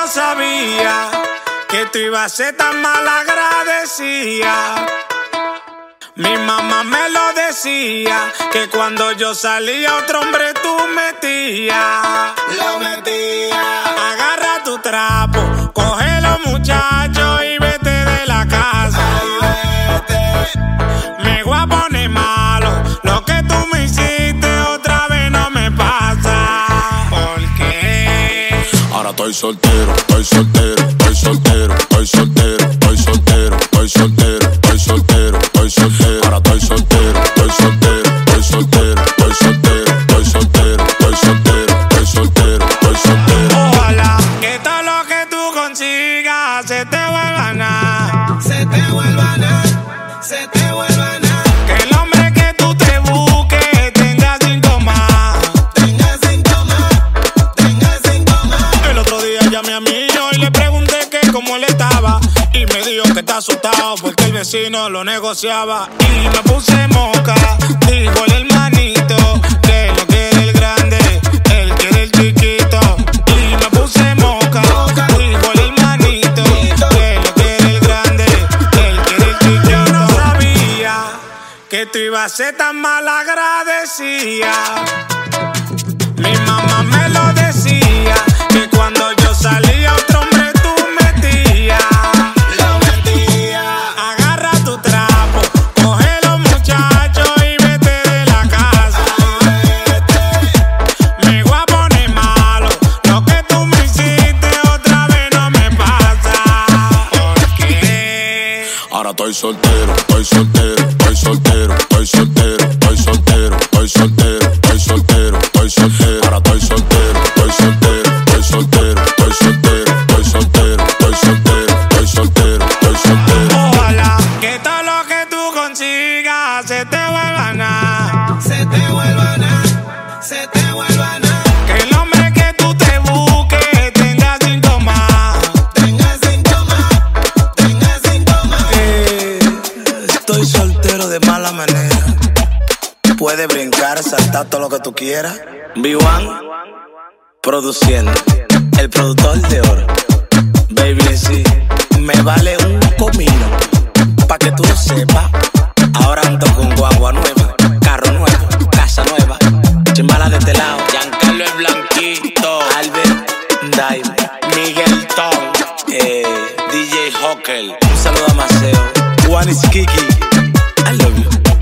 sabía que tú ibas a ser tan malagradecida. Mi mamá me lo decía, que cuando yo salía otro hombre tú metías. Lo metía. Agarra tu trapo, coge los muchachos y vete de la casa. Ay, vete. Me voy a poner malo, lo que tú me hiciste otra vez no me pasa. ¿Por qué? Ahora estoy soltero, estoy soltero, estoy soltero, estoy soltero, estoy soltero, estoy soltero, estoy soltero, estoy soltero. Ahora estoy soltero, estoy soltero, estoy soltero, estoy soltero, estoy soltero, estoy soltero, estoy soltero, estoy soltero. Ojalá que todo lo que tú consigas se te vuelva a nada. Se te vuelva a nada. Se te vuelva a nada. Que el hombre que tú te busques tenga 5 más. Tenga 5 más. Tenga 5 más. El otro día llamé a mi hijo y le pregunté que cómo él estaba. Y me dijo que está asustado porque el vecino lo negociaba. Y me puse moca, dijo el hermanito, que no quiere el grande, él quiere el chiquito. Y me puse moca, dijo el hermanito, que no quiere el grande, él quiere el chiquito. Yo no sabía que tú ibas a ser tan malagradecida. Mi mamá me lo decía, que cuando yo salía otro hombre tú metías. Lo metía. Agarra tu trapo, coge los muchachos y vete de la casa. Ay, vete. Me voy a poner malo, lo que tú me hiciste otra vez no me pasa. ¿Por qué? Ahora estoy soltero, estoy soltero, estoy soltero, estoy soltero, estoy soltero, estoy soltero, estoy soltero, estoy soltero. Ahora estoy soltero, estoy soltero, estoy soltero, estoy soltero, estoy soltero, estoy soltero, estoy soltero, estoy soltero. Ojalá que todo lo que tú consigas se te vuelva a nada. Se te vuelva a nada. Se te vuelva a nada. Que el hombre que tú te busques tenga 5 más. Tenga 5 más. Tenga 5 más. Estoy soltero de mala manera. Puede brincar, saltar todo lo que tú quieras. B1 produciendo, el productor de oro. Baby, sí, me vale un comino. Pa' que tú lo sepas. Ahora ando con guagua nueva, carro nuevo, casa nueva. Chimbala de este lado, Giancarlo el Blanquito, Albert Diamond, Miguel Tom, DJ Hockel. Un saludo a Maceo, Juan Kiki. I love you.